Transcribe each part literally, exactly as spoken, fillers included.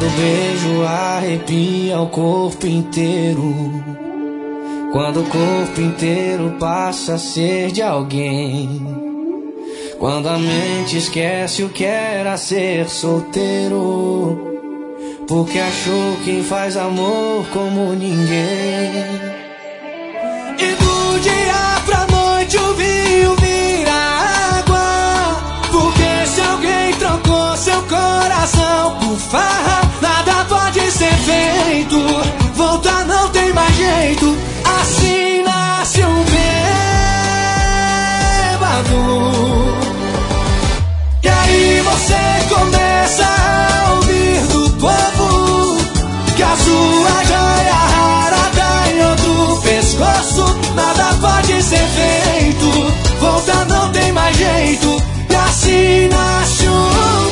seu beijo arrepia o corpo inteiro. Quando o corpo inteiro passa a ser de alguém. Quando a mente esquece o que era ser solteiro, porque achou quem faz amor como ninguém. E do dia pra noite o vinho vira água, porque se alguém trocou seu coração por farra, nada pode ser feito, voltar não tem mais jeito. Assim nasce um bêbado. E aí você começa a ouvir do povo que a sua joia rara tá em outro pescoço. Nada pode ser feito, voltar não tem mais jeito. E assim nasce um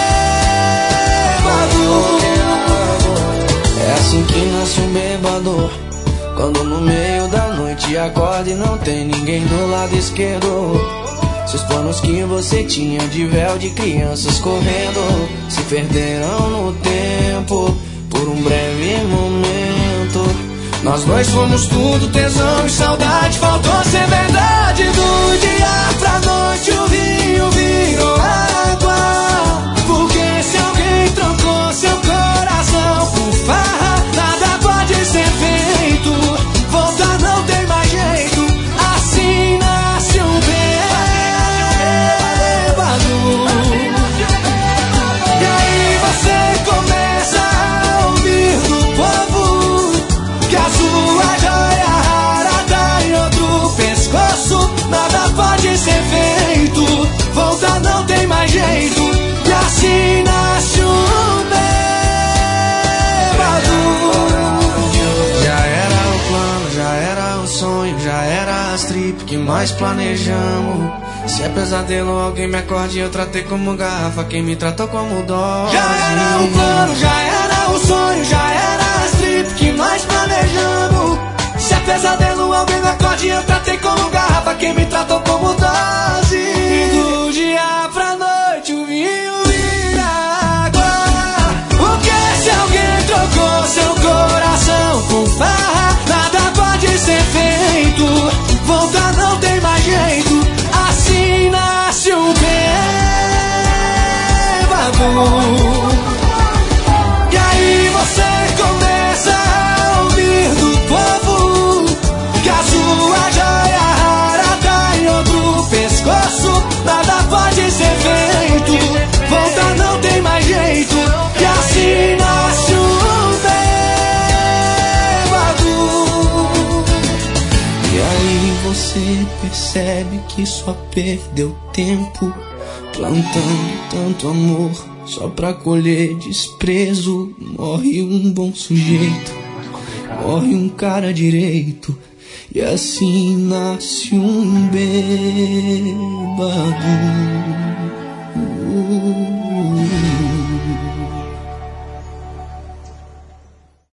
bêbado. É assim que nasce um bêbado, quando no meio da noite acorda e não tem ninguém do lado esquerdo. Seus planos que você tinha de véu de crianças correndo se perderam no tempo por um breve momento. Nós dois fomos tudo, tesão e saudade, faltou ser verdade. Do dia pra noite o vinho virou água, porque se alguém trocou seu coração por farra, nada pode ser feito, voltar não tem mais jeito. Assim nasce um bêbado. E aí você começa a ouvir do povo que a sua joia rara tá em outro pescoço. Nada pode ser feito, voltar não tem mais jeito. E assim nasce um bêbado. Já era o plano, já era o sonho, já era as trip que mais planejamos. Se é pesadelo, alguém me acorde e eu tratei como garrafa quem me tratou como dose. Já era o plano, já era o sonho, já era as trip que mais planejamos. Se é pesadelo, alguém me acorde e eu tratei como garrafa quem me tratou como dose. E do dia pra noite o vinho vira água, porque se alguém trocou seu coração por farra, nada pode ser feito, voltar não tem mais jeito. Assim nasce um bêbado. E aí você começa a ouvir do povo que a sua joia rara tá em outro pescoço. Nada pode ser feito, voltar não tem mais jeito. E assim nasce um bêbado. E aí você percebe que só perdeu tempo plantando tanto amor só pra colher desprezo. Morre um bom sujeito, morre um cara direito, e assim nasce um bêbado.